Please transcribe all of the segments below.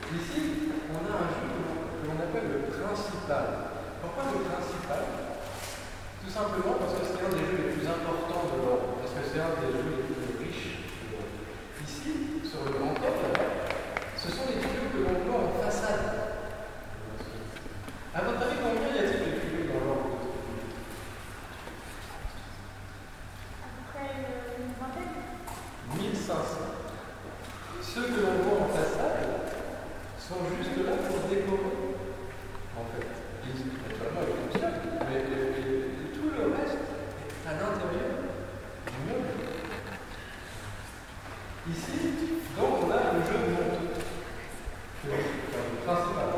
Ici, on a un jeu que l'on appelle le principal. Pourquoi le principal? Tout simplement parce que c'est un des jeux les plus importants de l'ordre, parce que c'est un des jeux les plus riches de l'ordre. Ici, sur le grand top, ce sont les tuyaux que l'on voit en façade. À votre avis, combien y a-t-il de tuyaux dans l'ordre de Tripoli? À peu près une vingtaine. 1500. Ceux que l'on voit en façade sont juste là pour décorer, en fait. Naturellement, ils fonctionnent, mais tout le reste est à l'intérieur du meuble. Ici, donc, on a le jeu de monte. C'est le principal.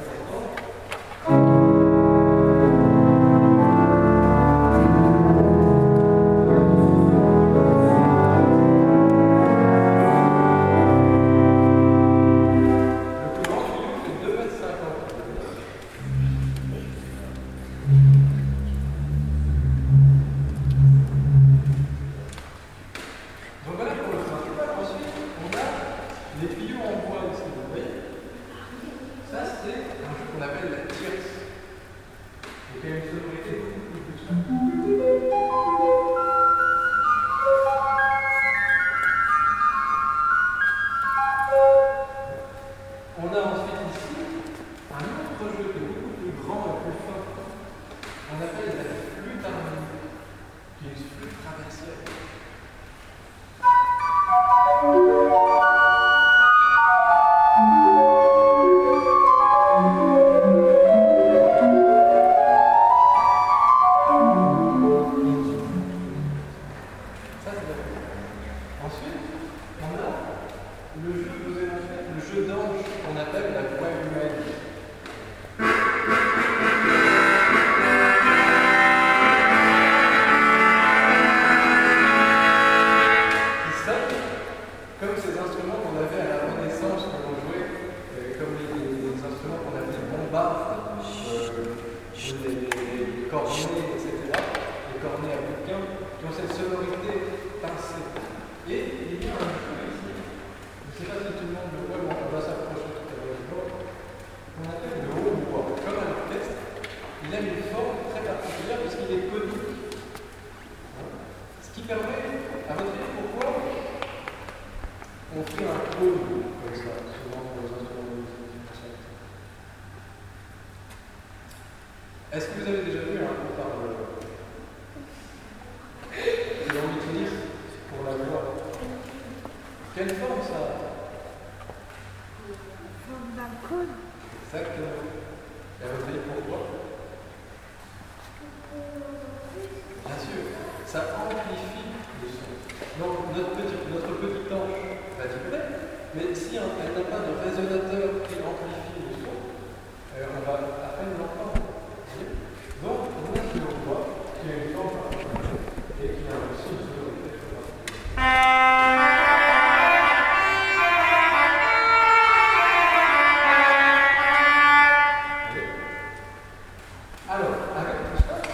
Est-ce que vous avez déjà vu un coup par que l'on utilise pour la voix? Quelle forme ça a? Forme d'un cône. Exactement. Et à votre avis, pourquoi? Bien sûr, ça amplifie le son. Donc notre petite ange va vibrer, mais si elle n'a pas de résonateur qui amplifie le son, on va à peine l'entendre. Donc, on a sur le bois qui a une forme particulière et qui a un son de sonorité très particulier. Alors,